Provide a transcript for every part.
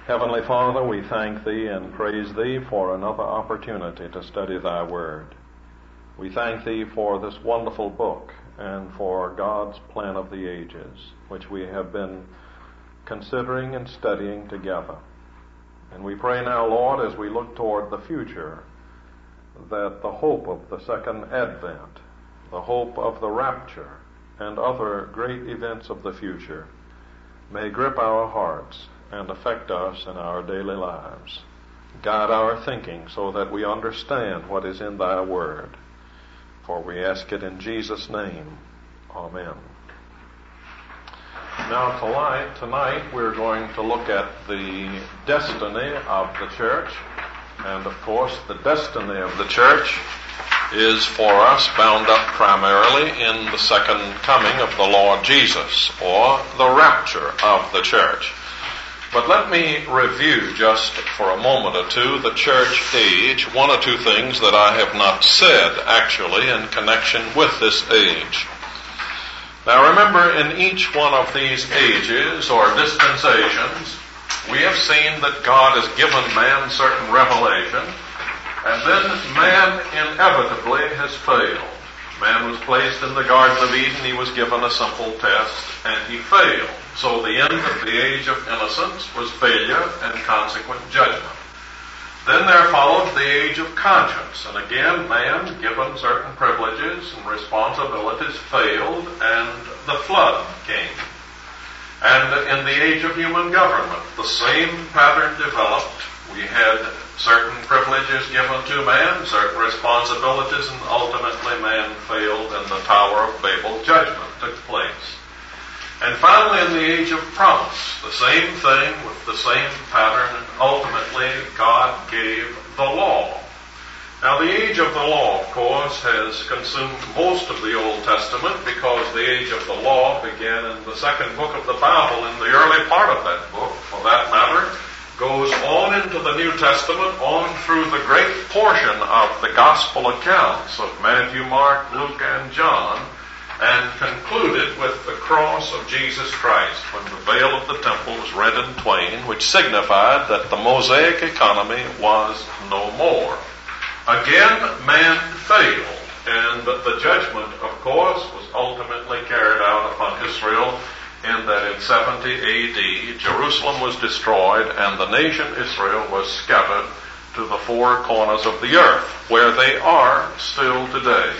Heavenly Father, we thank Thee and praise Thee for another opportunity to study Thy Word. We thank Thee for this wonderful book and for God's plan of the ages, which we have been considering and studying together. And we pray now, Lord, as we look toward the future, that the hope of the second advent, the hope of the rapture, and other great events of the future may grip our hearts and affect us in our daily lives. Guide our thinking so that we understand what is in Thy Word. For we ask it in Jesus' name. Amen. Now tonight we're going to look at the destiny of the church. And of course the destiny of the church is for us bound up primarily in the second coming of the Lord Jesus, or the rapture of the church. But let me review just for a moment or two the church age, one or two things that I have not said actually in connection with this age. Now remember, in each one of these ages or dispensations, we have seen that God has given man certain revelation, and then man inevitably has failed. Man was placed in the Garden of Eden, he was given a simple test, and he failed. So the end of the age of innocence was failure and consequent judgment. Then there followed the age of conscience, and again man, given certain privileges and responsibilities, failed, and the flood came. And in the age of human government, the same pattern developed. We had certain privileges given to man, certain responsibilities, and ultimately man failed, and the Tower of Babel judgment took place. And finally, in the age of promise, the same thing with the same pattern, and ultimately God gave the law. Now, the age of the law, of course, has consumed most of the Old Testament because the age of the law began in the second book of the Bible, and the early part of that book, for that matter, goes on into the New Testament, on through the great portion of the gospel accounts of Matthew, Mark, Luke, and John, and concluded with the cross of Jesus Christ, when the veil of the temple was rent in twain, which signified that the Mosaic economy was no more. Again, man failed, and the judgment, of course, was ultimately carried out upon Israel in that in 70 A.D., Jerusalem was destroyed and the nation Israel was scattered to the four corners of the earth, where they are still today.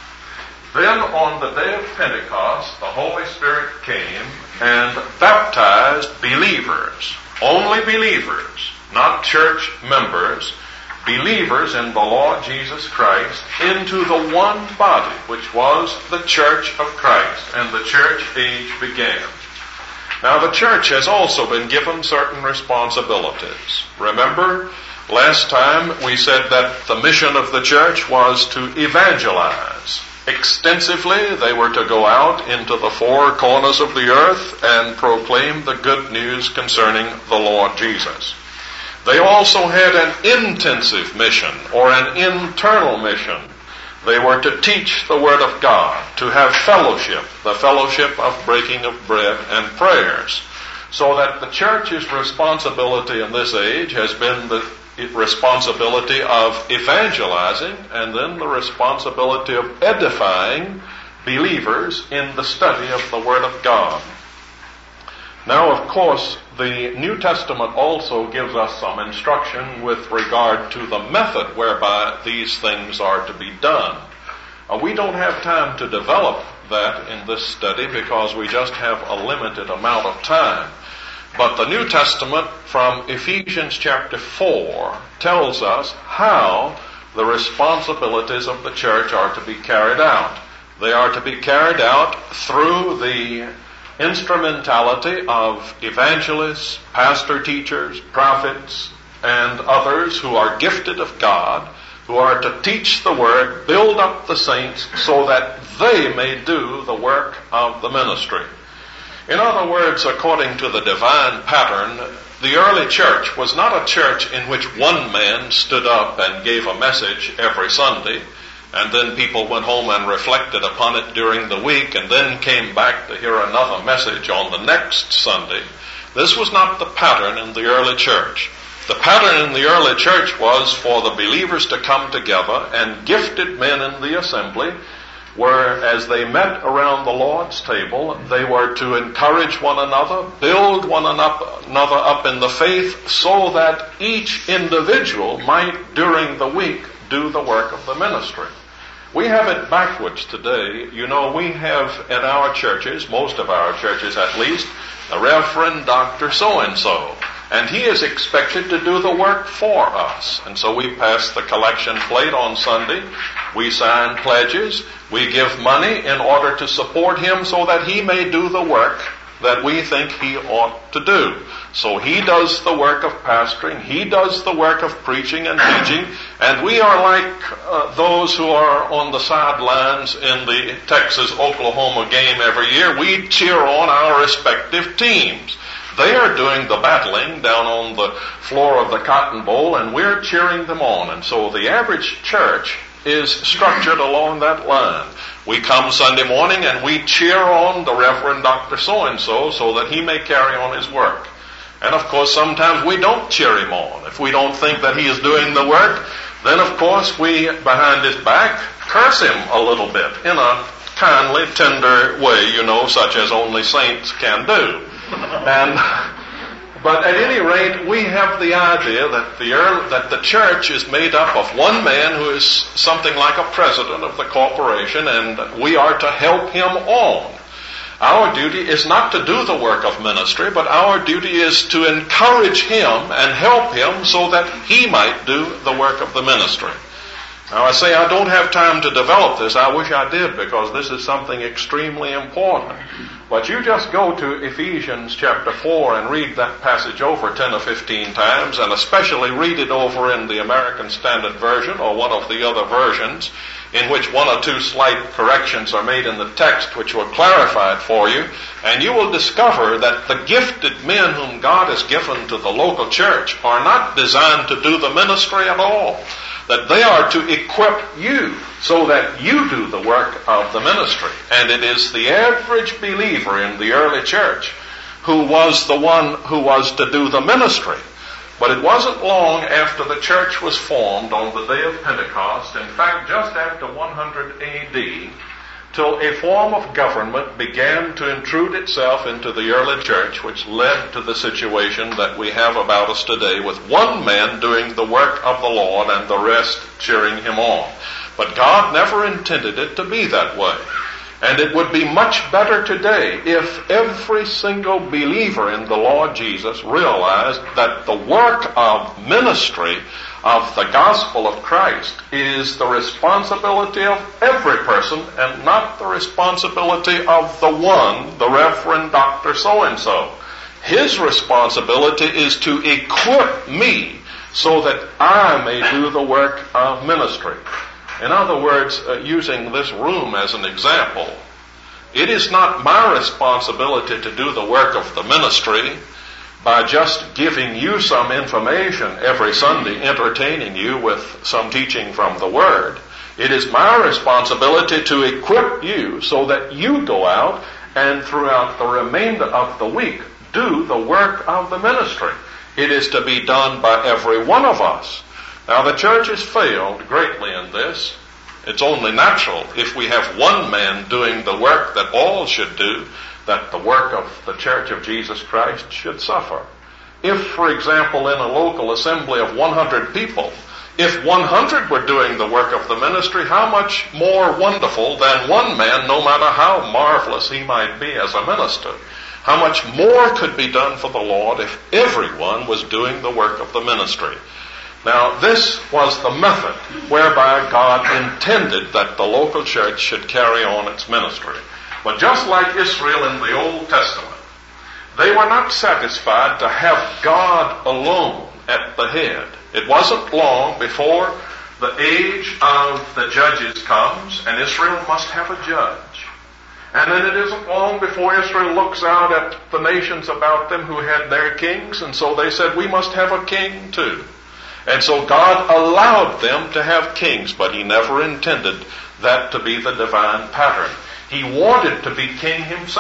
Then on the day of Pentecost, the Holy Spirit came and baptized believers, only believers, not church members, believers in the Lord Jesus Christ, into the one body, which was the church of Christ, and the church age began. Now the church has also been given certain responsibilities. Remember, last time we said that the mission of the church was to evangelize. Extensively, they were to go out into the four corners of the earth and proclaim the good news concerning the Lord Jesus. They also had an intensive mission, or an internal mission. They were to teach the Word of God, to have fellowship, the fellowship of breaking of bread and prayers. So that the church's responsibility in this age has been the responsibility of evangelizing, and then the responsibility of edifying believers in the study of the Word of God. Now, of course, the New Testament also gives us some instruction with regard to the method whereby these things are to be done. We don't have time to develop that in this study because we just have a limited amount of time. But the New Testament from Ephesians chapter 4 tells us how the responsibilities of the church are to be carried out. They are to be carried out through the instrumentality of evangelists, pastor teachers, prophets, and others who are gifted of God, who are to teach the Word, build up the saints so that they may do the work of the ministry. In other words, according to the divine pattern, the early church was not a church in which one man stood up and gave a message every Sunday, and then people went home and reflected upon it during the week and then came back to hear another message on the next Sunday. This was not the pattern in the early church. The pattern in the early church was for the believers to come together, and gifted men in the assembly were, as they met around the Lord's table, they were to encourage one another, build one another up in the faith, so that each individual might, during the week, do the work of the ministry. We have it backwards today. You know, we have at our churches, most of our churches at least, a Reverend Dr. So-and-so. And he is expected to do the work for us. And so we pass the collection plate on Sunday. We sign pledges. We give money in order to support him so that he may do the work that we think he ought to do. So he does the work of pastoring. He does the work of preaching and teaching. And we are like those who are on the sidelines in the Texas-Oklahoma game every year. We cheer on our respective teams. They are doing the battling down on the floor of the Cotton Bowl, and we're cheering them on. And so the average church is structured along that line. We come Sunday morning and we cheer on the Reverend Dr. So-and-so so that he may carry on his work. And of course, sometimes we don't cheer him on. If we don't think that he is doing the work, then of course we, behind his back, curse him a little bit in a kindly, tender way, you know, such as only saints can do. But at any rate, we have the idea that the church is made up of one man who is something like a president of the corporation, and we are to help him on. Our duty is not to do the work of ministry, but our duty is to encourage him and help him so that he might do the work of the ministry. Now I say I don't have time to develop this. I wish I did, because this is something extremely important. But you just go to Ephesians chapter 4 and read that passage over 10 or 15 times, and especially read it over in the American Standard Version or one of the other versions in which one or two slight corrections are made in the text which will clarify it for you, and you will discover that the gifted men whom God has given to the local church are not designed to do the ministry at all. That they are to equip you so that you do the work of the ministry. And it is the average believer in the early church who was the one who was to do the ministry. But it wasn't long after the church was formed on the day of Pentecost, in fact just after 100 A.D., till a form of government began to intrude itself into the early church, which led to the situation that we have about us today, with one man doing the work of the Lord and the rest cheering him on. But God never intended it to be that way. And it would be much better today if every single believer in the Lord Jesus realized that the work of ministry of the gospel of Christ is the responsibility of every person and not the responsibility of the one, the Reverend Dr. So-and-so. His responsibility is to equip me so that I may do the work of ministry. In other words, using this room as an example, it is not my responsibility to do the work of the ministry by just giving you some information every Sunday, entertaining you with some teaching from the Word. It is my responsibility to equip you so that you go out and throughout the remainder of the week do the work of the ministry. It is to be done by every one of us. Now the church has failed greatly in this. It's only natural if we have one man doing the work that all should do, that the work of the Church of Jesus Christ should suffer. If, for example, in a local assembly of 100 people, if 100 were doing the work of the ministry, how much more wonderful than one man, no matter how marvelous he might be as a minister? How much more could be done for the Lord if everyone was doing the work of the ministry? Now, this was the method whereby God intended that the local church should carry on its ministry. But just like Israel in the Old Testament, they were not satisfied to have God alone at the head. It wasn't long before the age of the judges comes, and Israel must have a judge. And then it isn't long before Israel looks out at the nations about them who had their kings, and so they said, we must have a king too. And so God allowed them to have kings, but He never intended that to be the divine pattern. He wanted to be king Himself.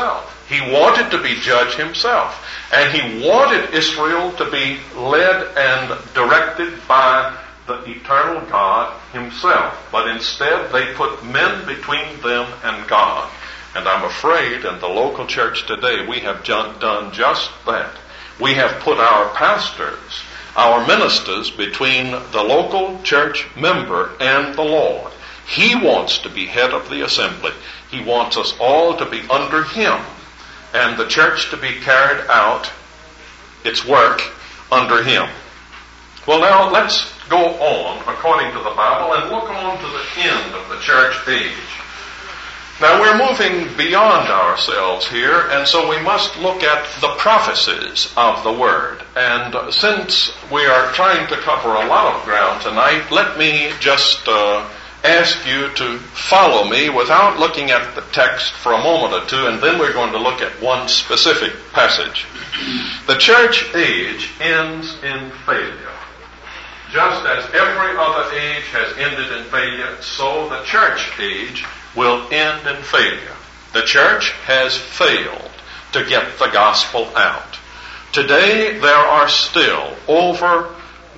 He wanted to be judge himself. And he wanted Israel to be led and directed by the eternal God himself. But instead, they put men between them and God. And I'm afraid in the local church today, we have done just that. We have put our pastors, our ministers, between the local church member and the Lord. He wants to be head of the assembly. He wants us all to be under him, and the church to be carried out its work under him. Well, now let's go on according to the Bible and look on to the end of the church age. Now we're moving beyond ourselves here, and so we must look at the prophecies of the Word. And since we are trying to cover a lot of ground tonight, let me just ask you to follow me without looking at the text for a moment or two, and then we're going to look at one specific passage. The church age ends in failure. Just as every other age has ended in failure, so the church age will end in failure. The church has failed to get the gospel out. Today there are still over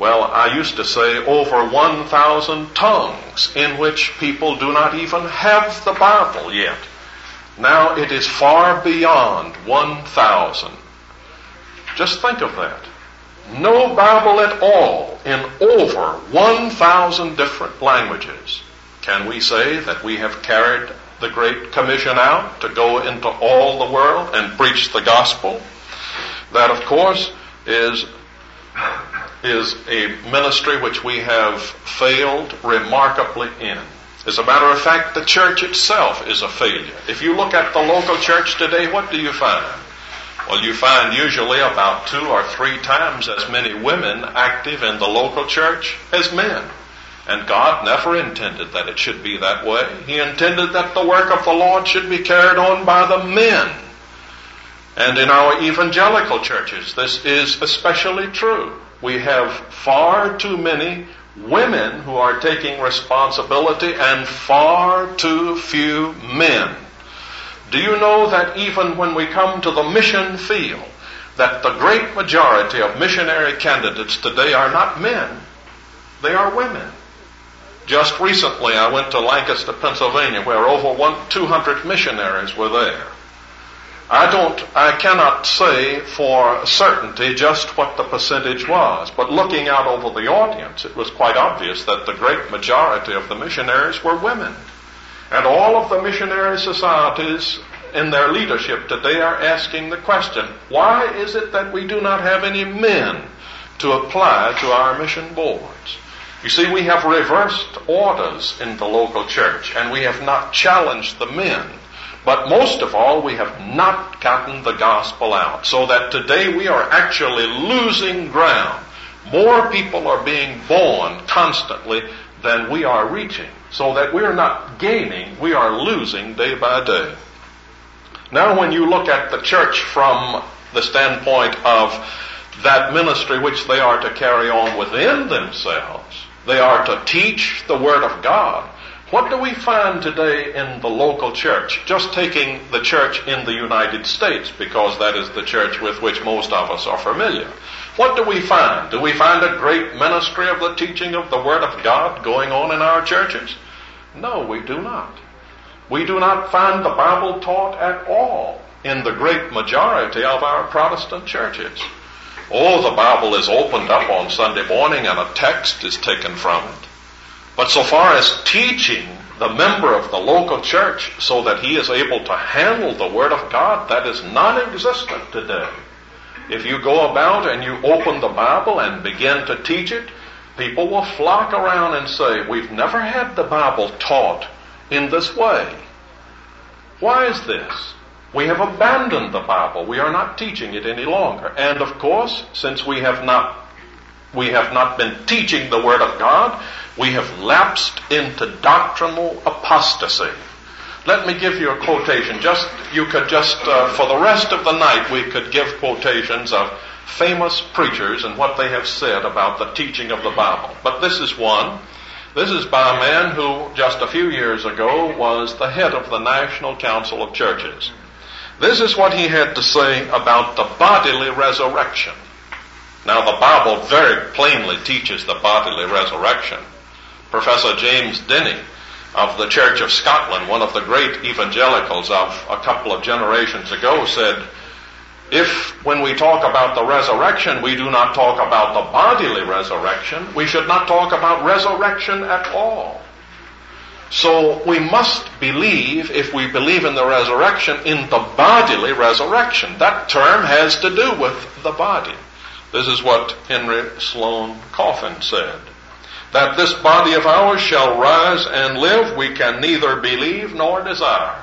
1,000 tongues in which people do not even have the Bible yet. Now it is far beyond 1,000. Just think of that. No Bible at all in over 1,000 different languages. Can we say that we have carried the Great Commission out to go into all the world and preach the gospel? That, of course, is a ministry which we have failed remarkably in. As a matter of fact, the church itself is a failure. If you look at the local church today, what do you find? Well, you find usually about 2 or 3 times as many women active in the local church as men. And God never intended that it should be that way. He intended that the work of the Lord should be carried on by the men. And in our evangelical churches, this is especially true. We have far too many women who are taking responsibility and far too few men. Do you know that even when we come to the mission field, that the great majority of missionary candidates today are not men, they are women? Just recently I went to Lancaster, Pennsylvania, where over 200 missionaries were there. I cannot say for certainty just what the percentage was, but looking out over the audience, it was quite obvious that the great majority of the missionaries were women. And all of the missionary societies in their leadership today are asking the question, why is it that we do not have any men to apply to our mission boards? You see, we have reversed orders in the local church, and we have not challenged the men. But most of all, we have not gotten the gospel out, so that today we are actually losing ground. More people are being born constantly than we are reaching, so that we're not gaining, we are losing day by day. Now when you look at the church from the standpoint of that ministry which they are to carry on within themselves, they are to teach the Word of God. What do we find today in the local church? Just taking the church in the United States, because that is the church with which most of us are familiar. What do we find? Do we find a great ministry of the teaching of the Word of God going on in our churches? No, we do not. We do not find the Bible taught at all in the great majority of our Protestant churches. Oh, the Bible is opened up on Sunday morning and a text is taken from it. But so far as teaching the member of the local church so that he is able to handle the Word of God, that is non-existent today. If you go about and you open the Bible and begin to teach it, people will flock around and say, we've never had the Bible taught in this way. Why is this? We have abandoned the Bible. We are not teaching it any longer. And of course, since we have not been teaching the Word of God, we have lapsed into doctrinal apostasy. Let me give you a quotation. For the rest of the night, we could give quotations of famous preachers and what they have said about the teaching of the Bible. But this is one. This is by a man who just a few years ago was the head of the National Council of Churches. This is what he had to say about the bodily resurrection. Now, the Bible very plainly teaches the bodily resurrection. Professor James Denny of the Church of Scotland, one of the great evangelicals of a couple of generations ago, said, if when we talk about the resurrection, we do not talk about the bodily resurrection, we should not talk about resurrection at all. So we must believe, if we believe in the resurrection, in the bodily resurrection. That term has to do with the body. This is what Henry Sloane Coffin said. That this body of ours shall rise and live, we can neither believe nor desire.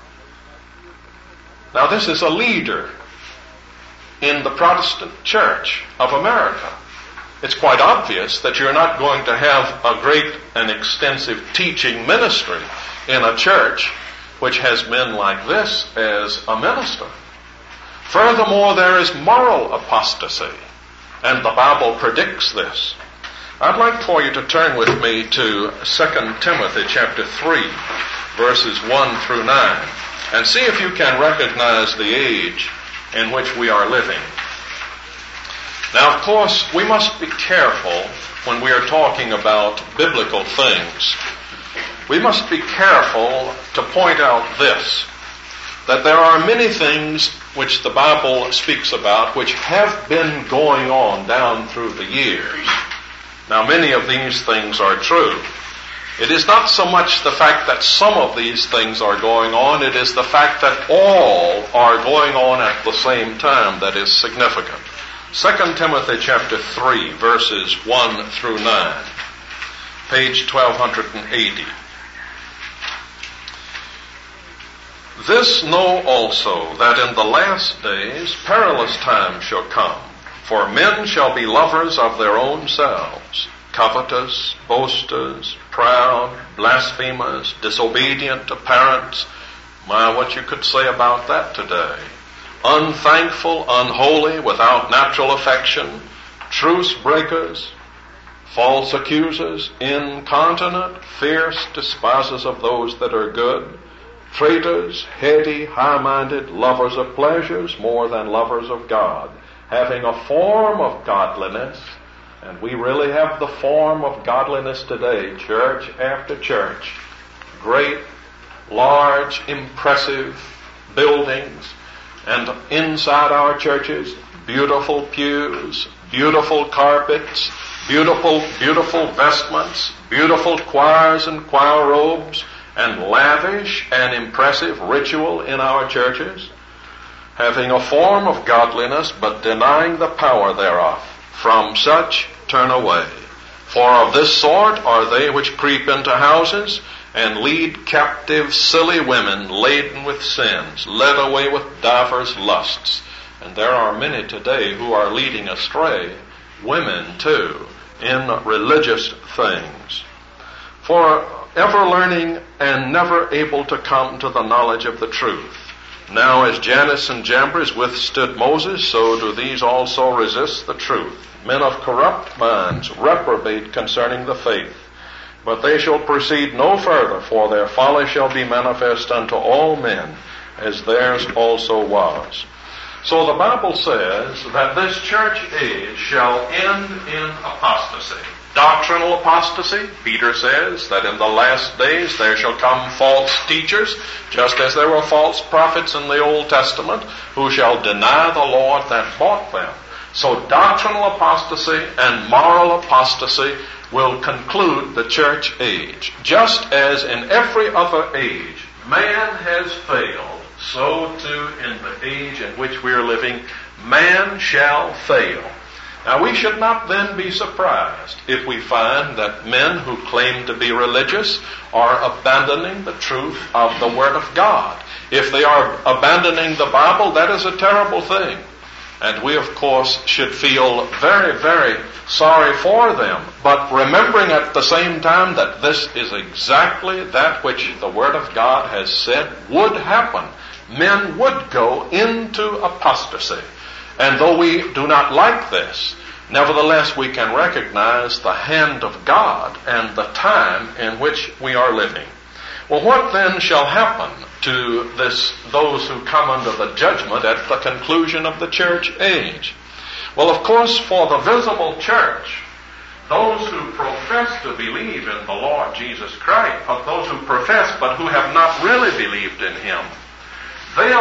Now this is a leader in the Protestant Church of America. It's quite obvious that you're not going to have a great and extensive teaching ministry in a church which has men like this as a minister. Furthermore, there is moral apostasy, and the Bible predicts this. I'd like for you to turn with me to 2 Timothy chapter 3, verses 1 through 9, and see if you can recognize the age in which we are living. Now, of course, we must be careful when we are talking about biblical things. We must be careful to point out this, that there are many things which the Bible speaks about which have been going on down through the years. Now, many of these things are true. It is not so much the fact that some of these things are going on, it is the fact that all are going on at the same time that is significant. 2 Timothy chapter 3, verses 1 through 9, page 1280. This know also, that in the last days perilous times shall come. For men shall be lovers of their own selves, covetous, boasters, proud, blasphemers, disobedient to parents. My, what you could say about that today. Unthankful, unholy, without natural affection, truce breakers, false accusers, incontinent, fierce, despisers of those that are good, traitors, heady, high-minded, lovers of pleasures more than lovers of God, having a form of godliness, and we really have the form of godliness today, church after church, great, large, impressive buildings, and inside our churches, beautiful pews, beautiful carpets, beautiful vestments, beautiful choirs and choir robes, and lavish and impressive ritual in our churches, having a form of godliness, but denying the power thereof. From such turn away. For of this sort are they which creep into houses, and lead captive silly women laden with sins, led away with divers lusts. And there are many today who are leading astray women too in religious things. For ever learning and never able to come to the knowledge of the truth. Now as Jannes and Jambres withstood Moses, so do these also resist the truth. Men of corrupt minds reprobate concerning the faith. But they shall proceed no further, for their folly shall be manifest unto all men, as theirs also was. So the Bible says that this church age shall end in apostasy. Doctrinal apostasy. Peter says that in the last days there shall come false teachers, just as there were false prophets in the Old Testament, who shall deny the Lord that bought them. So doctrinal apostasy and moral apostasy will conclude the church age. Just as in every other age man has failed, so too in the age in which we are living, man shall fail. Now we should not then be surprised if we find that men who claim to be religious are abandoning the truth of the Word of God. If they are abandoning the Bible, that is a terrible thing. And we, of course, should feel very, very sorry for them, but remembering at the same time that this is exactly that which the Word of God has said would happen. Men would go into apostasy. And though we do not like this, nevertheless we can recognize the hand of God and the time in which we are living. Well, what then shall happen to those who come under the judgment at the conclusion of the church age? Well, of course, for the visible church, those who profess to believe in the Lord Jesus Christ, of those who profess but who have not really believed in Him, they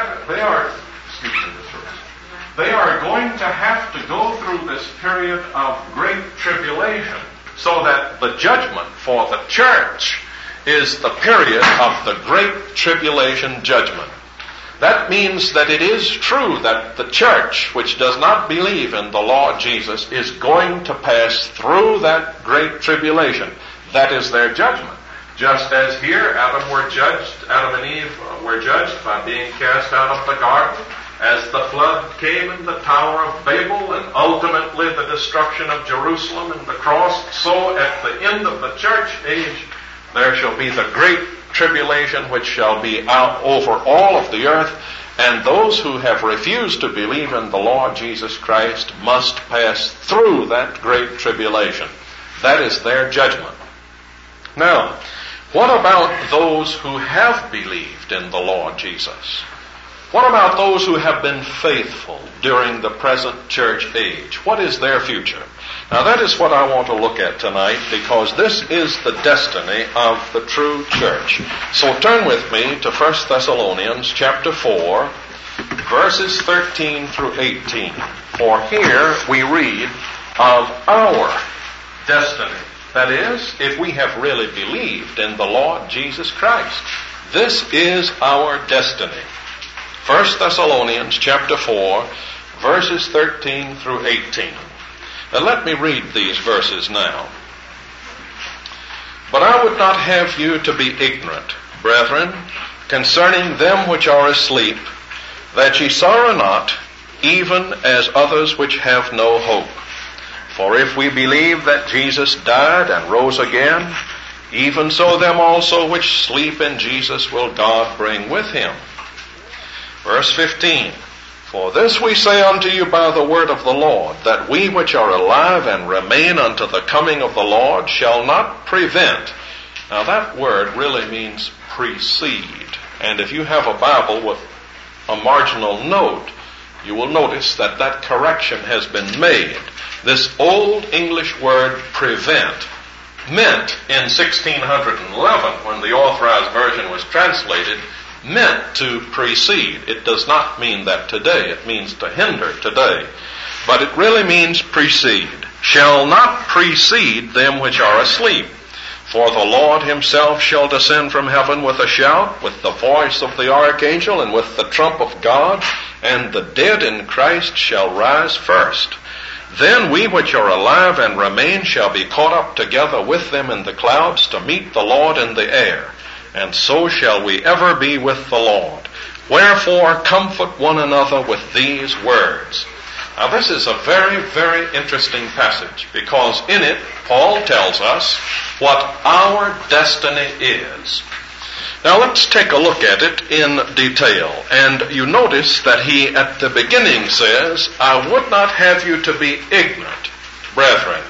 are going to have to go through this period of great tribulation, so that the judgment for the church is the period of the great tribulation judgment. That means that it is true that the church, which does not believe in the Lord Jesus, is going to pass through that great tribulation. That is their judgment. Just as here Adam and Eve were judged by being cast out of the garden, as the flood came in the Tower of Babel, and ultimately the destruction of Jerusalem and the cross, so at the end of the church age, there shall be the great tribulation which shall be out over all of the earth, and those who have refused to believe in the Lord Jesus Christ must pass through that great tribulation. That is their judgment. Now, what about those who have believed in the Lord Jesus? What about those who have been faithful during the present church age? What is their future? Now that is what I want to look at tonight, because this is the destiny of the true church. So turn with me to 1 Thessalonians chapter 4, verses 13 through 18. For here we read of our destiny. That is, if we have really believed in the Lord Jesus Christ. This is our destiny. 1 Thessalonians chapter 4, verses 13 through 18. Now let me read these verses now. But I would not have you to be ignorant, brethren, concerning them which are asleep, that ye sorrow not, even as others which have no hope. For if we believe that Jesus died and rose again, even so them also which sleep in Jesus will God bring with Him. Verse 15. For this we say unto you by the word of the Lord, that we which are alive and remain unto the coming of the Lord shall not prevent. Now that word really means precede. And if you have a Bible with a marginal note, you will notice that that correction has been made. This old English word prevent meant in 1611, when the Authorized Version was translated, meant to precede. It does not mean that today. It means to hinder today. But it really means precede. Shall not precede them which are asleep. For the Lord Himself shall descend from heaven with a shout, with the voice of the archangel, and with the trump of God, and the dead in Christ shall rise first. Then we which are alive and remain shall be caught up together with them in the clouds to meet the Lord in the air. And so shall we ever be with the Lord. Wherefore comfort one another with these words. Now this is a very, very interesting passage, because in it Paul tells us what our destiny is. Now let's take a look at it in detail. And you notice that he at the beginning says, I would not have you to be ignorant, brethren.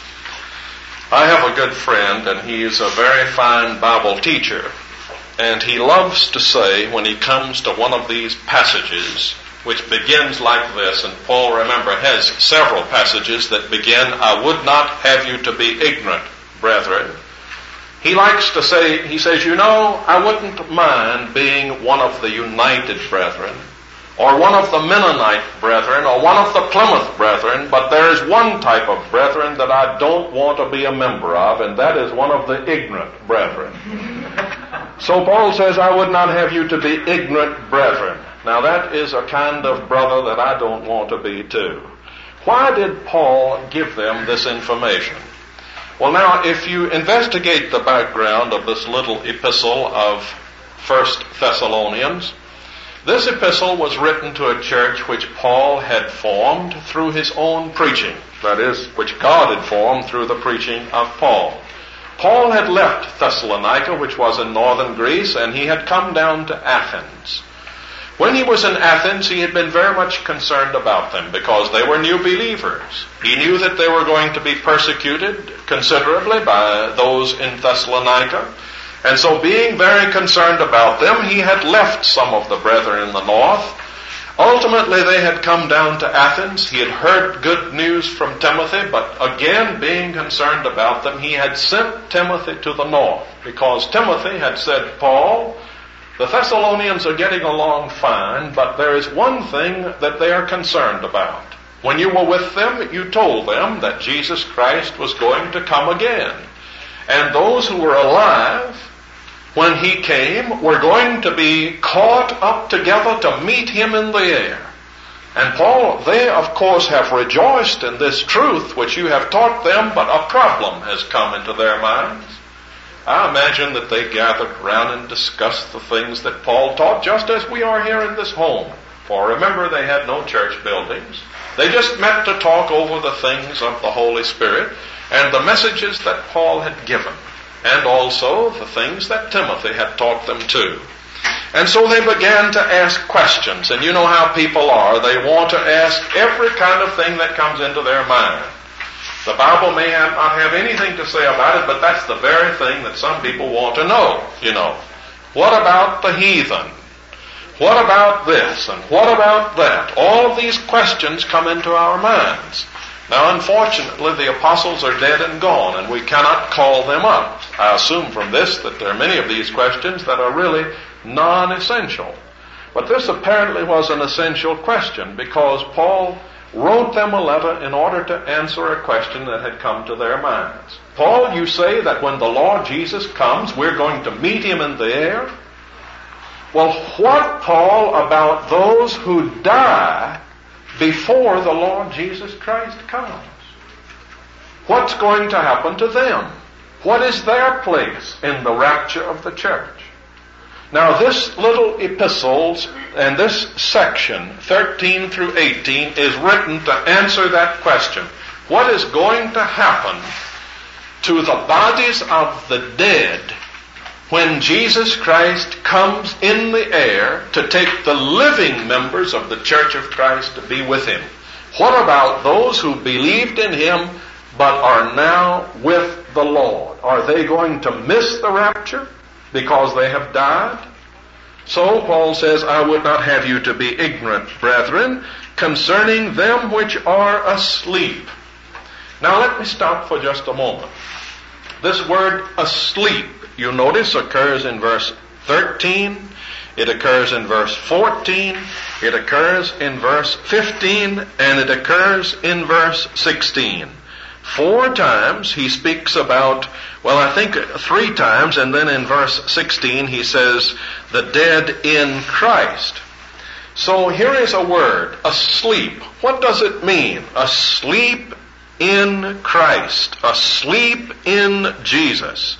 I have a good friend, and he is a very fine Bible teacher. And he loves to say, when he comes to one of these passages, which begins like this, and Paul, remember, has several passages that begin, I would not have you to be ignorant, brethren. He likes to say, he says, I wouldn't mind being one of the United Brethren, or one of the Mennonite Brethren, or one of the Plymouth Brethren, but there is one type of brethren that I don't want to be a member of, and that is one of the ignorant brethren. So Paul says, I would not have you to be ignorant brethren. Now that is a kind of brother that I don't want to be too. Why did Paul give them this information? Well, now, if you investigate the background of this little epistle of 1 Thessalonians, this epistle was written to a church which Paul had formed through his own preaching. That is, which God had formed through the preaching of Paul. Paul had left Thessalonica, which was in northern Greece, and he had come down to Athens. When he was in Athens, he had been very much concerned about them because they were new believers. He knew that they were going to be persecuted considerably by those in Thessalonica. And so being very concerned about them, he had left some of the brethren in the north. Ultimately, they had come down to Athens. He had heard good news from Timothy, but again, being concerned about them, he had sent Timothy to the north, because Timothy had said, Paul, the Thessalonians are getting along fine, but there is one thing that they are concerned about. When you were with them, you told them that Jesus Christ was going to come again. And those who were alive when he came were going to be caught up together to meet him in the air. And Paul, they of course have rejoiced in this truth which you have taught them, but a problem has come into their minds. I imagine that they gathered around and discussed the things that Paul taught, just as we are here in this home. For remember, they had no church buildings. They just met to talk over the things of the Holy Spirit and the messages that Paul had given, and also the things that Timothy had taught them too. And so they began to ask questions, and you know how people are. They want to ask every kind of thing that comes into their mind. The Bible may not have anything to say about it, but that's the very thing that some people want to know, you know. What about the heathen? What about this? And what about that? All of these questions come into our minds. Now, unfortunately, the apostles are dead and gone, and we cannot call them up. I assume from this that there are many of these questions that are really non-essential. But this apparently was an essential question, because Paul wrote them a letter in order to answer a question that had come to their minds. Paul, you say that when the Lord Jesus comes, we're going to meet him in the air? Well, what, Paul, about those who die before the Lord Jesus Christ comes? What's going to happen to them? What is their place in the rapture of the church? Now, this little epistles and this section, 13 through 18, is written to answer that question. What is going to happen to the bodies of the dead when Jesus Christ comes in the air to take the living members of the Church of Christ to be with him? What about those who believed in him but are now with the Lord? Are they going to miss the rapture because they have died? So Paul says, I would not have you to be ignorant, brethren, concerning them which are asleep. Now let me stop for just a moment. This word asleep, you notice, occurs in verse 13, it occurs in verse 14, it occurs in verse 15, and it occurs in verse 16. 4 times he speaks about, well, I think 3 times, and then in verse 16 he says, the dead in Christ. So here is a word, asleep. What does it mean? Asleep in Christ. Asleep in Jesus.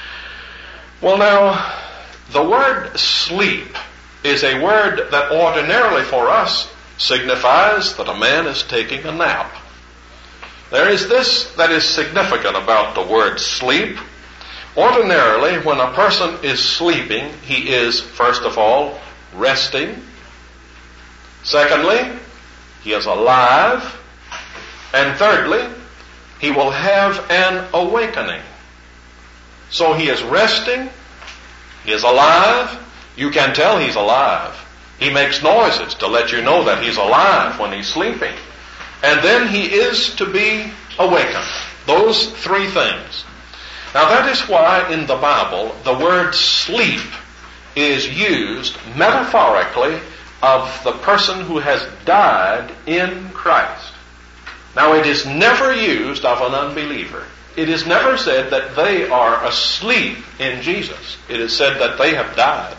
Well, now, the word sleep is a word that ordinarily for us signifies that a man is taking a nap. There is this that is significant about the word sleep. Ordinarily, when a person is sleeping, he is, first of all, resting. Secondly, he is alive. And thirdly, he will have an awakening. So he is resting, he is alive. You can tell he's alive. He makes noises to let you know that he's alive when he's sleeping. And then he is to be awakened. Those 3 things. Now that is why in the Bible the word sleep is used metaphorically of the person who has died in Christ. Now it is never used of an unbeliever. It is never said that they are asleep in Jesus. It is said that they have died.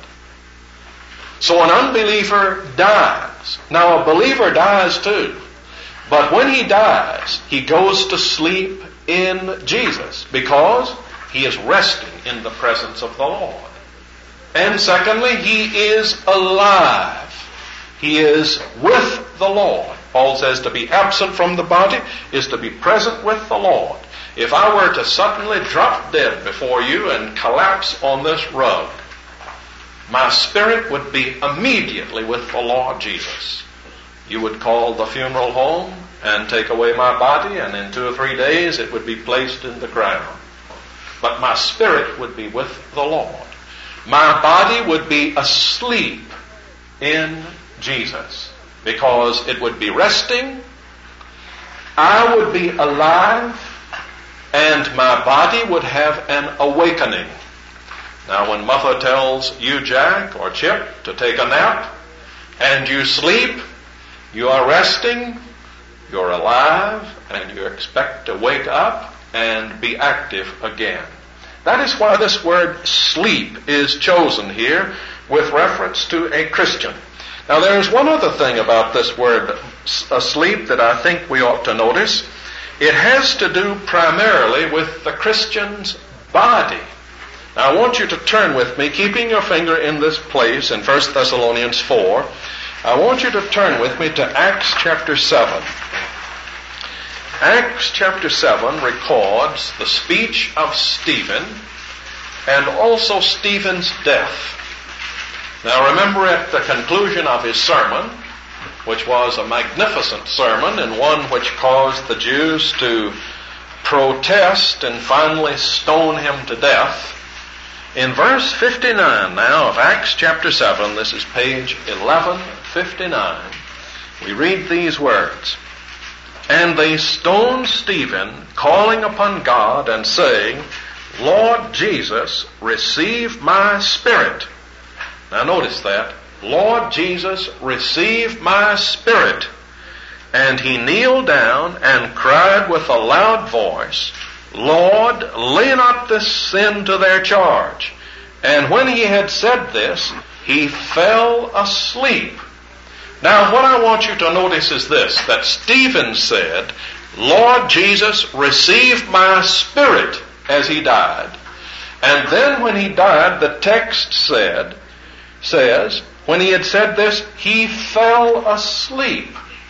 So an unbeliever dies. Now a believer dies too. But when he dies, he goes to sleep in Jesus because he is resting in the presence of the Lord. And secondly, he is alive. He is with the Lord. Paul says to be absent from the body is to be present with the Lord. If I were to suddenly drop dead before you and collapse on this rug, my spirit would be immediately with the Lord Jesus. You would call the funeral home and take away my body, and in 2 or 3 days it would be placed in the ground. but my spirit would be with the Lord. My body would be asleep in Jesus because it would be resting. I would be alive, and my body would have an awakening. Now, when Mother tells you, Jack or Chip, to take a nap, and you sleep, you are resting, you're alive, and you expect to wake up and be active again. That is why this word sleep is chosen here with reference to a Christian. Now, there is one other thing about this word asleep that I think we ought to notice. It has to do primarily with the Christian's body. Now, I want you to turn with me, keeping your finger in this place in 1 Thessalonians 4. I want you to turn with me to Acts chapter 7. Acts chapter 7 records the speech of Stephen and also Stephen's death. Now remember, at the conclusion of his sermon, which was a magnificent sermon and one which caused the Jews to protest and finally stone him to death, in verse 59 now of Acts chapter 7, this is page 1159, we read these words, "And they stoned Stephen, calling upon God and saying, Lord Jesus, receive my spirit." Now notice that. Lord Jesus, receive my spirit. And he kneeled down and cried with a loud voice, Lord, lay not this sin to their charge. And when he had said this, he fell asleep. Now what I want you to notice is this, that Stephen said, Lord Jesus, receive my spirit, as he died. And then when he died, the text says, when he had said this, he fell asleep.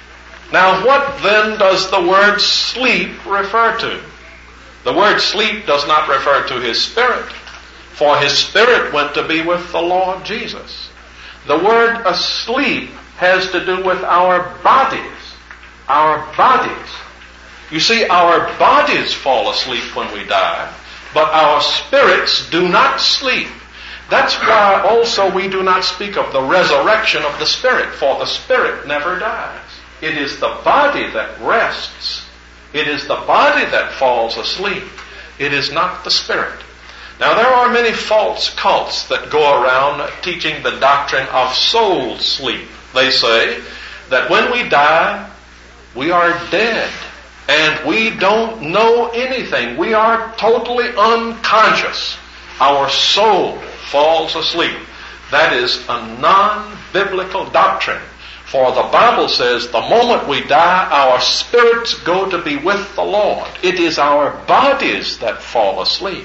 Now what then does the word sleep refer to? The word sleep does not refer to his spirit, for his spirit went to be with the Lord Jesus. The word asleep has to do with our bodies. Our bodies. You see, our bodies fall asleep when we die, but our spirits do not sleep. That's why also we do not speak of the resurrection of the spirit, for the spirit never dies. It is the body that rests. It is the body that falls asleep. It is not the spirit. Now there are many false cults that go around teaching the doctrine of soul sleep. They say that when we die, we are dead and we don't know anything. We are totally unconscious. Our soul falls asleep. That is a non-biblical doctrine. For the Bible says the moment we die, our spirits go to be with the Lord. It is our bodies that fall asleep.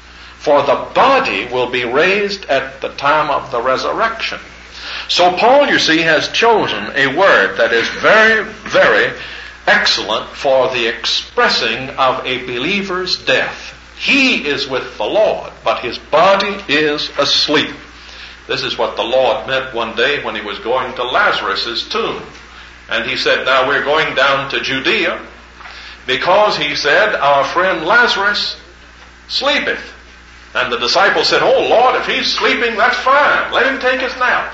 For the body will be raised at the time of the resurrection. So Paul, you see, has chosen a word that is very, very excellent for the expressing of a believer's death. He is with the Lord, but his body is asleep. This is what the Lord meant one day when he was going to Lazarus' tomb. And he said, now we're going down to Judea because, he said, our friend Lazarus sleepeth. And the disciples said, oh Lord, if he's sleeping, that's fine. Let him take his nap.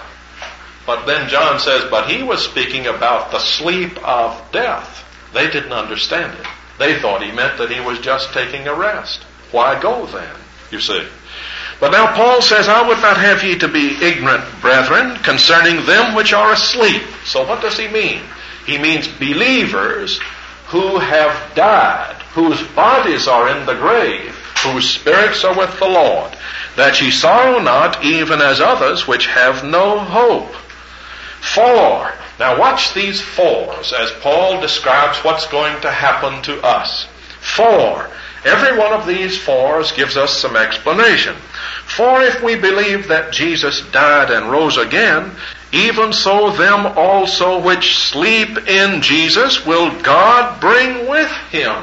But then John says, but he was speaking about the sleep of death. They didn't understand it. They thought he meant that he was just taking a rest. Why go then, you see? But now Paul says, I would not have ye to be ignorant, brethren, concerning them which are asleep. So what does he mean? He means believers who have died, whose bodies are in the grave, whose spirits are with the Lord, that ye sorrow not, even as others which have no hope. For, now watch these fors as Paul describes what's going to happen to us. For, every one of these fors gives us some explanation. For if we believe that Jesus died and rose again, even so them also which sleep in Jesus will God bring with him.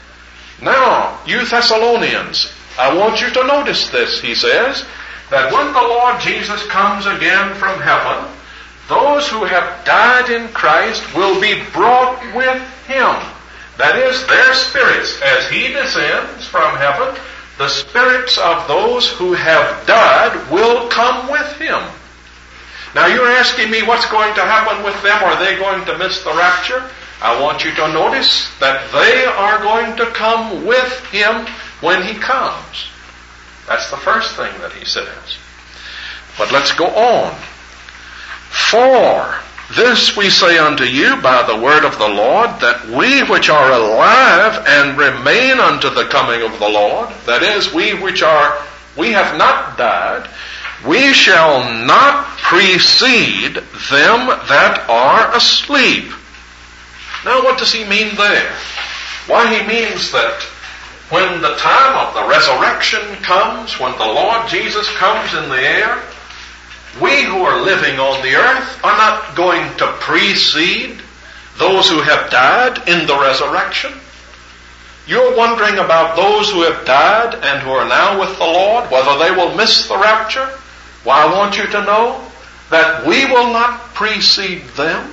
Now, you Thessalonians, I want you to notice this, he says, that when the Lord Jesus comes again from heaven, those who have died in Christ will be brought with him. That is, their spirits, as he descends from heaven, the spirits of those who have died will come with him. Now you're asking me what's going to happen with them? Are they going to miss the rapture? I want you to notice that they are going to come with him when he comes. That's the first thing that he says. But let's go on. For this we say unto you by the word of the Lord, that we which are alive and remain unto the coming of the Lord, that is, we have not died, we shall not precede them that are asleep. Now what does he mean there? Why, he means that when the time of the resurrection comes, when the Lord Jesus comes in the air, we who are living on the earth are not going to precede those who have died in the resurrection. You're wondering about those who have died and who are now with the Lord, whether they will miss the rapture? Well, I want you to know that we will not precede them.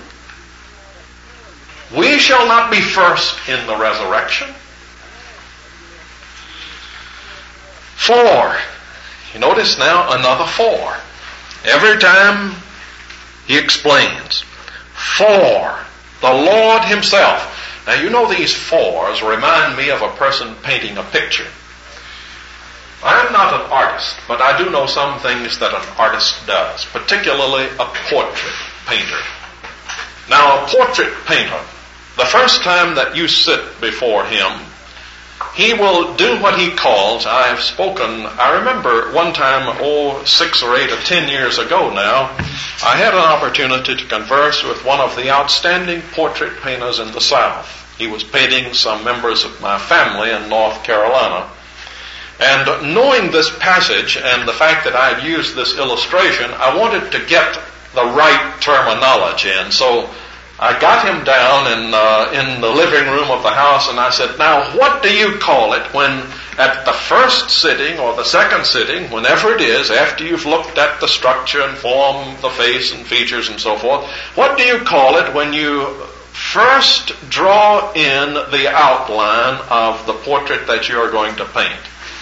We shall not be first in the resurrection. For, you notice now another for. Every time he explains, for the Lord himself. Now you know these fors remind me of a person painting a picture. I'm not an artist, but I do know some things that an artist does, particularly a portrait painter. Now a portrait painter, the first time that you sit before him, he will do what he calls, I remember one time, 6 or 8 or 10 years ago now, I had an opportunity to converse with one of the outstanding portrait painters in the South. He was painting some members of my family in North Carolina. And knowing this passage and the fact that I had used this illustration, I wanted to get the right terminology. And so I got him down in the living room of the house, and I said, now what do you call it when at the first sitting or the second sitting, whenever it is, after you've looked at the structure and form, the face and features and so forth, what do you call it when you first draw in the outline of the portrait that you are going to paint?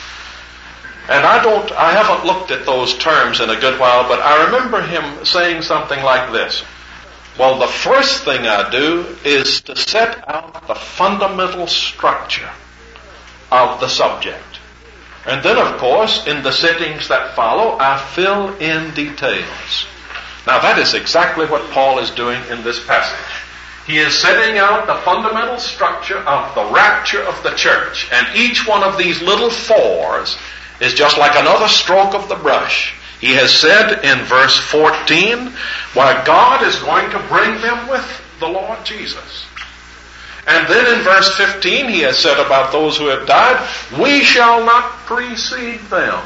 And I haven't looked at those terms in a good while, but I remember him saying something like this. Well, the first thing I do is to set out the fundamental structure of the subject. And then, of course, in the sittings that follow, I fill in details. Now, that is exactly what Paul is doing in this passage. He is setting out the fundamental structure of the rapture of the church. And each one of these little fors is just like another stroke of the brush. He has said in verse 14, why God is going to bring them with the Lord Jesus. And then in verse 15 he has said about those who have died, we shall not precede them.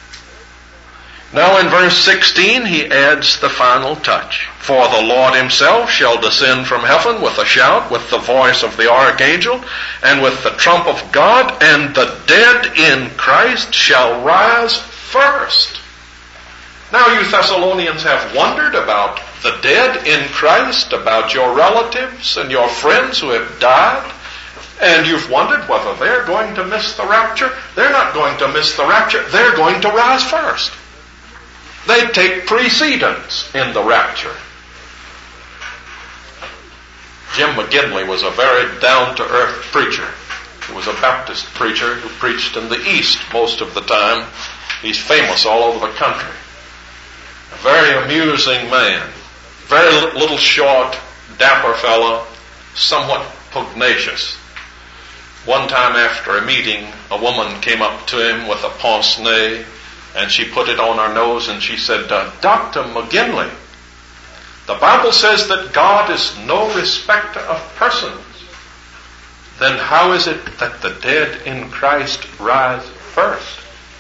Now in verse 16 he adds the final touch. For the Lord himself shall descend from heaven with a shout, with the voice of the archangel, and with the trump of God, and the dead in Christ shall rise first. Now you Thessalonians have wondered about the dead in Christ, about your relatives and your friends who have died, and you've wondered whether they're going to miss the rapture. They're not going to miss the rapture. They're going to rise first. They take precedence in the rapture. Jim McGinley was a very down-to-earth preacher. He was a Baptist preacher who preached in the East most of the time. He's famous all over the country. A very amusing man. Very little short, dapper fellow, somewhat pugnacious. One time after a meeting, a woman came up to him with a pince-nez, and she put it on her nose and she said, Dr. McGinley, the Bible says that God is no respecter of persons. Then how is it that the dead in Christ rise first?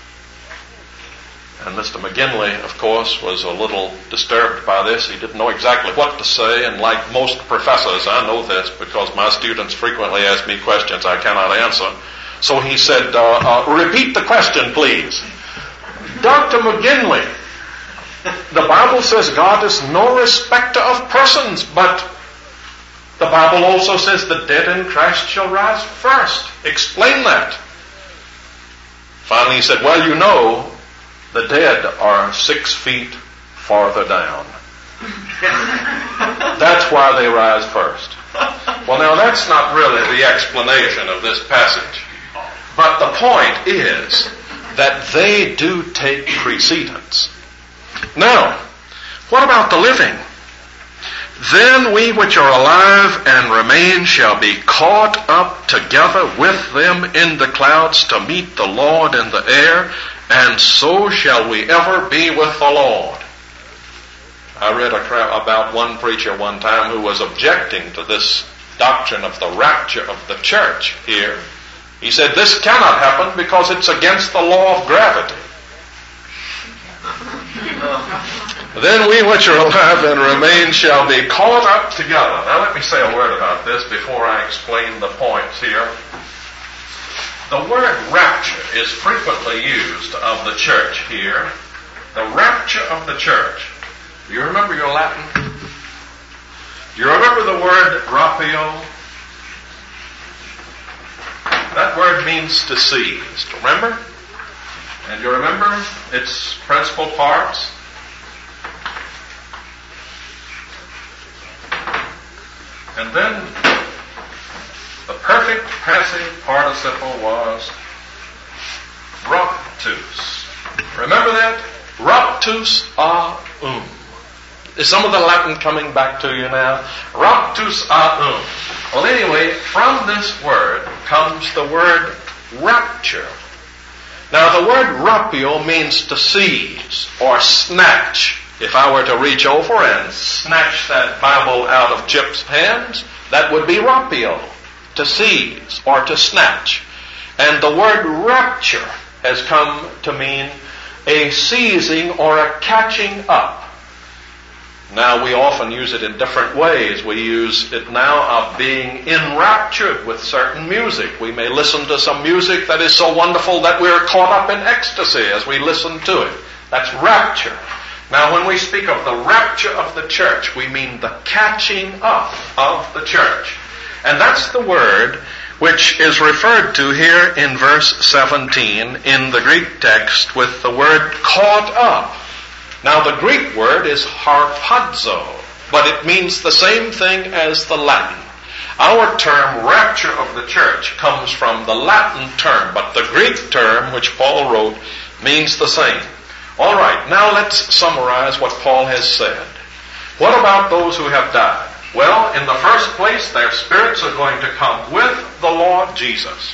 And Mr. McGinley, of course, was a little disturbed by this. He didn't know exactly what to say, and like most professors, I know this because my students frequently ask me questions I cannot answer. So he said, repeat the question, please. Dr. McGinley, the Bible says God is no respecter of persons, but the Bible also says the dead in Christ shall rise first. Explain that. Finally he said, well, you know, the dead are 6 feet farther down. That's why they rise first. Well, now that's not really the explanation of this passage. But the point is that they do take precedence. Now, what about the living? Then we which are alive and remain shall be caught up together with them in the clouds to meet the Lord in the air, and so shall we ever be with the Lord. I read about one preacher one time who was objecting to this doctrine of the rapture of the church here. He said, this cannot happen because it's against the law of gravity. Then we which are alive and remain shall be caught up together. Now let me say a word about this before I explain the points here. The word rapture is frequently used of the church here. The rapture of the church. Do you remember your Latin? Do you remember the word rapio? That word means to seize. Remember? And you remember its principal parts? And then the perfect passive participle was raptus. Remember that? Raptus aum. Is some of the Latin coming back to you now? Raptus aum. Well, anyway, from this word comes the word rapture. Now, the word rapio means to seize or snatch. If I were to reach over and snatch that Bible out of Chip's hands, that would be rapio, to seize or to snatch. And the word rapture has come to mean a seizing or a catching up. Now, we often use it in different ways. We use it now of being enraptured with certain music. We may listen to some music that is so wonderful that we're caught up in ecstasy as we listen to it. That's rapture. Now, when we speak of the rapture of the church, we mean the catching up of the church. And that's the word which is referred to here in verse 17 in the Greek text with the word caught up. Now, the Greek word is harpazo, but it means the same thing as the Latin. Our term rapture of the church comes from the Latin term, but the Greek term which Paul wrote means the same. All right, now let's summarize what Paul has said. What about those who have died? Well, in the first place, their spirits are going to come with the Lord Jesus.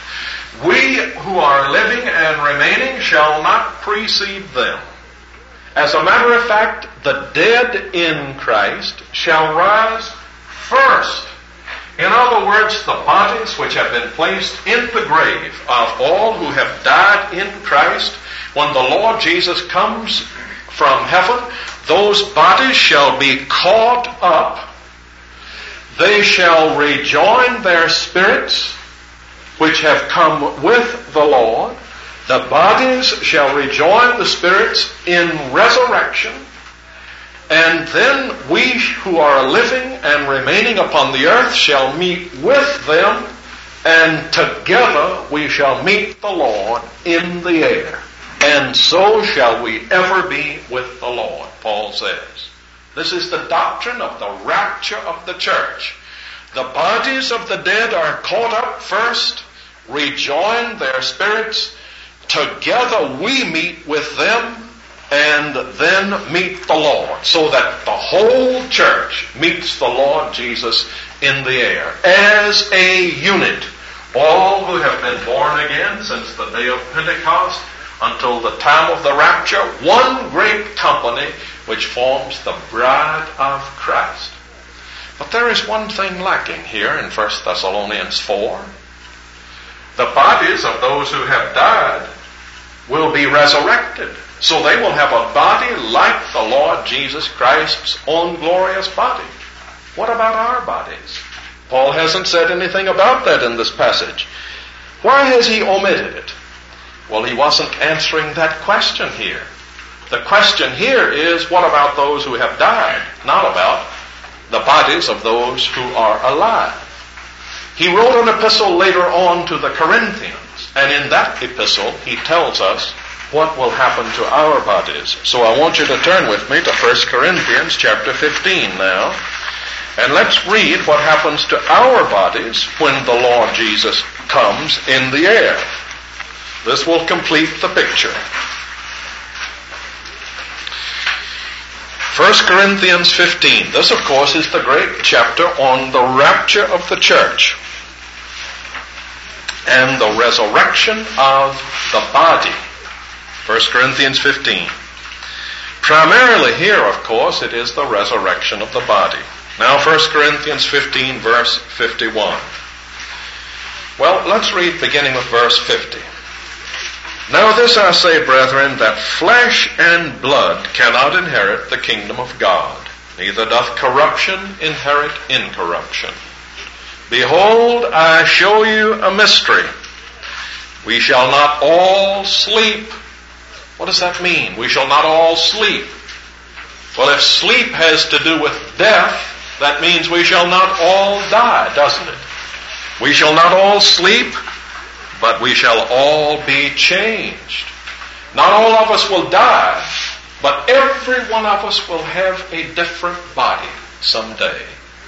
We who are living and remaining shall not precede them. As a matter of fact, the dead in Christ shall rise first. In other words, the bodies which have been placed in the grave of all who have died in Christ, when the Lord Jesus comes from heaven, those bodies shall be caught up. They shall rejoin their spirits which have come with the Lord. The bodies shall rejoin the spirits in resurrection. And then we who are living and remaining upon the earth shall meet with them, and together we shall meet the Lord in the air. And so shall we ever be with the Lord, Paul says. This is the doctrine of the rapture of the church. The bodies of the dead are caught up first, rejoin their spirits, together we meet with them, and then meet the Lord, so that the whole church meets the Lord Jesus in the air as a unit. All who have been born again since the day of Pentecost until the time of the rapture, one great company which forms the bride of Christ. But there is one thing lacking here in 1 Thessalonians 4. The bodies of those who have died will be resurrected. So they will have a body like the Lord Jesus Christ's own glorious body. What about our bodies? Paul hasn't said anything about that in this passage. Why has he omitted it? Well, he wasn't answering that question here. The question here is, what about those who have died? Not about the bodies of those who are alive. He wrote an epistle later on to the Corinthians, And in that epistle, he tells us what will happen to our bodies. So I want you to turn with me to 1 Corinthians chapter 15 now. And let's read what happens to our bodies when the Lord Jesus comes in the air. This will complete the picture. 1 Corinthians 15. This, of course, is the great chapter on the rapture of the church and the resurrection of the body. 1 Corinthians 15. Primarily here, of course, it is the resurrection of the body. Now 1 Corinthians 15, verse 51. Well, let's read beginning with verse 50. Now this I say, brethren, that flesh and blood cannot inherit the kingdom of God, neither doth corruption inherit incorruption. Behold, I show you a mystery. We shall not all sleep. What does that mean? We shall not all sleep. Well, if sleep has to do with death, that means we shall not all die, doesn't it? We shall not all sleep, but we shall all be changed. Not all of us will die, but every one of us will have a different body someday.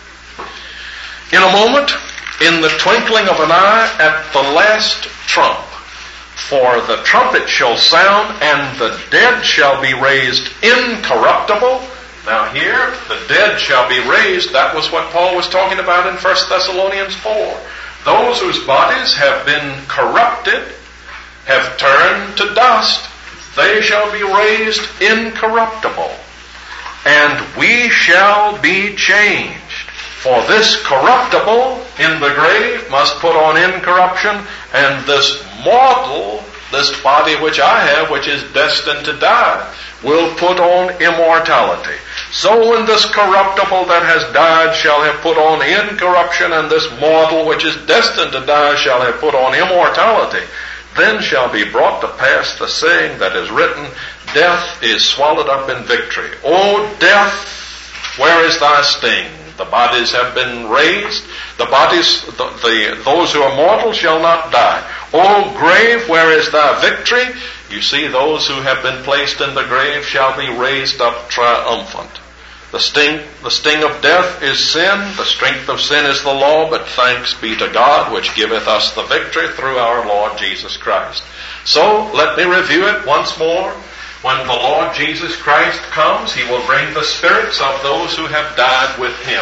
In a moment, in the twinkling of an eye, at the last trump, for the trumpet shall sound, and the dead shall be raised incorruptible. Now here, the dead shall be raised. That was what Paul was talking about in 1 Thessalonians 4. Those whose bodies have been corrupted, have turned to dust, they shall be raised incorruptible. And we shall be changed. For this corruptible in the grave must put on incorruption, and this mortal, this body which I have, which is destined to die, will put on immortality. So when this corruptible that has died shall have put on incorruption, and this mortal which is destined to die shall have put on immortality, then shall be brought to pass the saying that is written, death is swallowed up in victory. O death, where is thy sting? The bodies have been raised. The bodies, those who are mortal shall not die. O grave, where is thy victory? You see, those who have been placed in the grave shall be raised up triumphant. The sting of death is sin. The strength of sin is the law. But thanks be to God, which giveth us the victory through our Lord Jesus Christ. So, let me review it once more. When the Lord Jesus Christ comes, He will bring the spirits of those who have died with Him.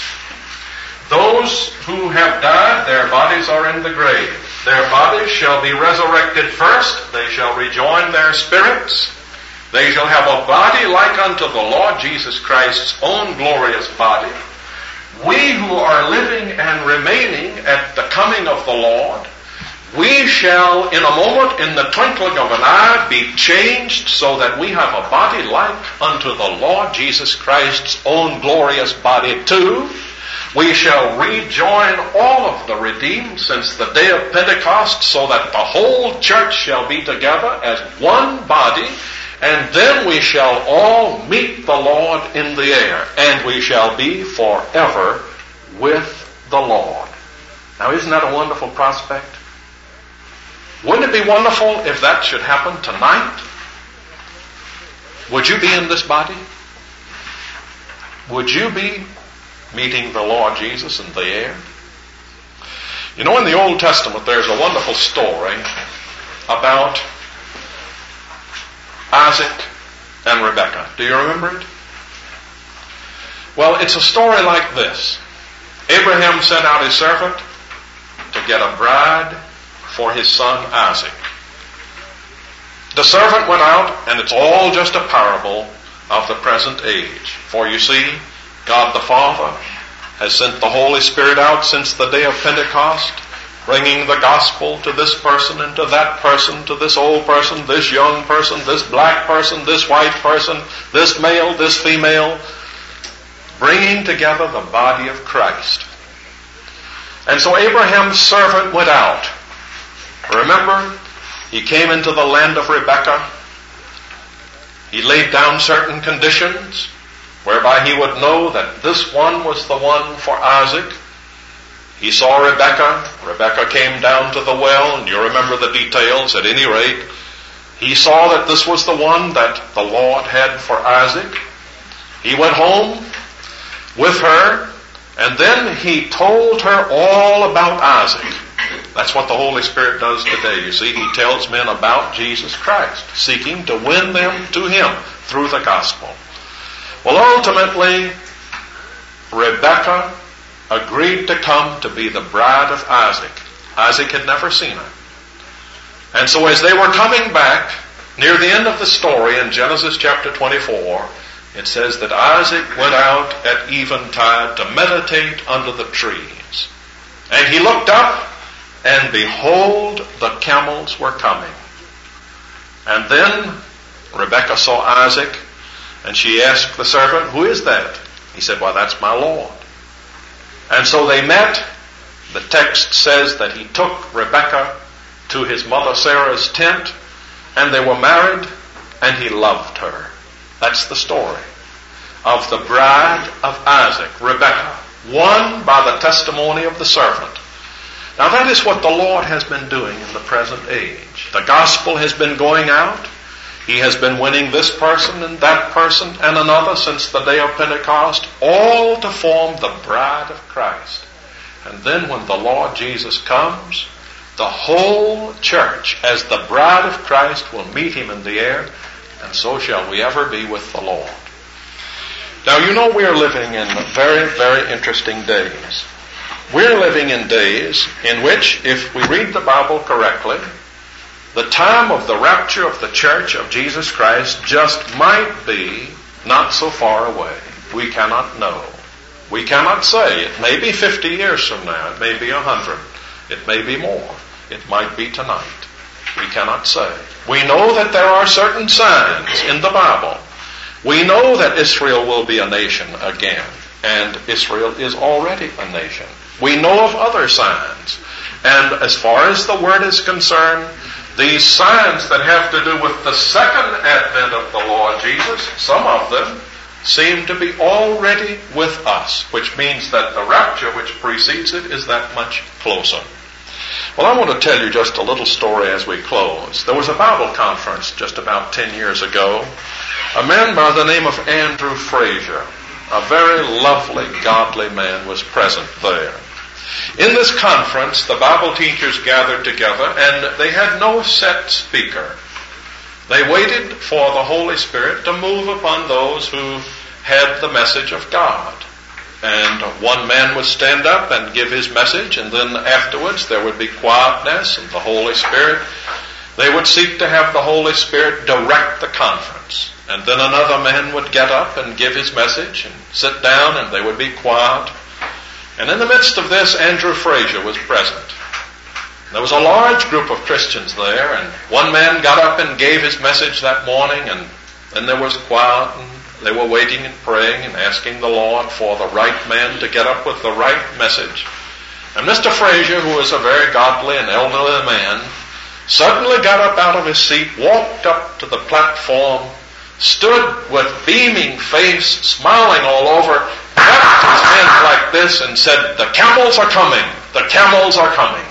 Those who have died, their bodies are in the grave. Their bodies shall be resurrected first. They shall rejoin their spirits. They shall have a body like unto the Lord Jesus Christ's own glorious body. We who are living and remaining at the coming of the Lord, we shall in a moment, in the twinkling of an eye, be changed so that we have a body like unto the Lord Jesus Christ's own glorious body too. We shall rejoin all of the redeemed since the day of Pentecost, so that the whole church shall be together as one body, and then we shall all meet the Lord in the air, and we shall be forever with the Lord. Now, isn't that a wonderful prospect? Wouldn't it be wonderful if that should happen tonight? Would you be in this body? Would you be meeting the Lord Jesus in the air? You know, in the Old Testament, there's a wonderful story about Isaac and Rebekah. Do you remember it? Well, it's a story like this. Abraham sent out his servant to get a bride for his son Isaac. The servant went out, and it's all just a parable of the present age. For you see, God the Father has sent the Holy Spirit out since the day of Pentecost, bringing the gospel to this person and to that person, to this old person, this young person, this black person, this white person, this male, this female, bringing together the body of Christ. And so Abraham's servant went out. Remember, he came into the land of Rebekah. He laid down certain conditions whereby he would know that this one was the one for Isaac. He saw Rebekah. Rebekah came down to the well, and you remember the details. At any rate, he saw that this was the one that the Lord had for Isaac. He went home with her, and then he told her all about Isaac. That's what the Holy Spirit does today. You see, he tells men about Jesus Christ, seeking to win them to him through the gospel. Well, ultimately, Rebekah agreed to come to be the bride of Isaac. Isaac had never seen her. And so as they were coming back, near the end of the story in Genesis chapter 24, it says that Isaac went out at eventide to meditate under the trees. And he looked up, and behold, the camels were coming. And then Rebekah saw Isaac, and she asked the servant, "Who is that?" He said, "Why, that's my Lord." And so they met. The text says that he took Rebekah to his mother Sarah's tent, and they were married, and he loved her. That's the story of the bride of Isaac, Rebekah, won by the testimony of the servant. Now that is what the Lord has been doing in the present age. The gospel has been going out. He has been winning this person and that person and another since the day of Pentecost, all to form the bride of Christ. And then when the Lord Jesus comes, the whole church as the bride of Christ will meet him in the air, and so shall we ever be with the Lord. Now you know we are living in very, very interesting days. We're living in days in which, if we read the Bible correctly, the time of the rapture of the church of Jesus Christ just might be not so far away. We cannot know. We cannot say. It may be 50 years from now. It may be 100. It may be more. It might be tonight. We cannot say. We know that there are certain signs in the Bible. We know that Israel will be a nation again, and Israel is already a nation. We know of other signs. And as far as the Word is concerned, these signs that have to do with the second advent of the Lord Jesus, some of them seem to be already with us, which means that the rapture which precedes it is that much closer. Well, I want to tell you just a little story as we close. There was a Bible conference just about 10 years ago. A man by the name of Andrew Frazier, a very lovely, godly man, was present there. In this conference, the Bible teachers gathered together, and they had no set speaker. They waited for the Holy Spirit to move upon those who had the message of God. And one man would stand up and give his message, and then afterwards there would be quietness and the Holy Spirit. They would seek to have the Holy Spirit direct the conference. And then another man would get up and give his message and sit down, and they would be quiet. And in the midst of this, Andrew Frazier was present. There was a large group of Christians there, and one man got up and gave his message that morning, and then there was quiet, and they were waiting and praying and asking the Lord for the right man to get up with the right message. And Mr. Frazier, who was a very godly and elderly man, suddenly got up out of his seat, walked up to the platform, stood with beaming face, smiling all over, clapped his hands like this and said, "The camels are coming! The camels are coming!"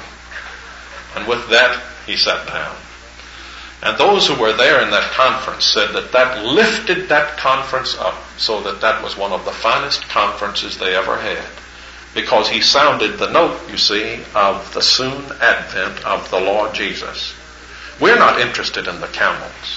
And with that, he sat down. And those who were there in that conference said that that lifted that conference up so that that was one of the finest conferences they ever had. Because he sounded the note, you see, of the soon advent of the Lord Jesus. We're not interested in the camels.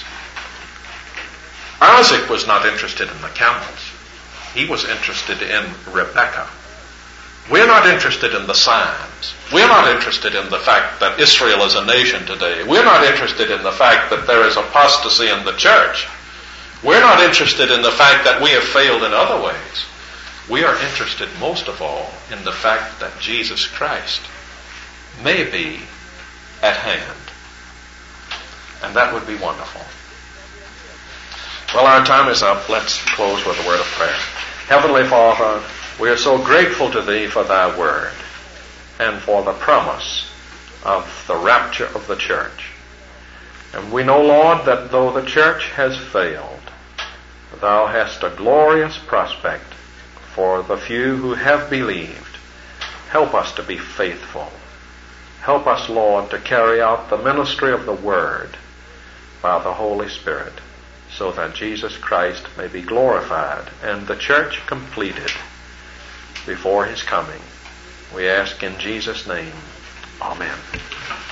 Isaac was not interested in the camels. He was interested in Rebekah. We're not interested in the signs. We're not interested in the fact that Israel is a nation today. We're not interested in the fact that there is apostasy in the church. We're not interested in the fact that we have failed in other ways. We are interested most of all in the fact that Jesus Christ may be at hand. And that would be wonderful. Well, our time is up. Let's close with a word of prayer. Heavenly Father, we are so grateful to Thee for Thy word and for the promise of the rapture of the church. And we know, Lord, that though the church has failed, Thou hast a glorious prospect for the few who have believed Help us to be faithful. Help us, Lord, to carry out the ministry of the Word by the Holy Spirit, so that Jesus Christ may be glorified and the church completed before his coming. We ask in Jesus' name. Amen.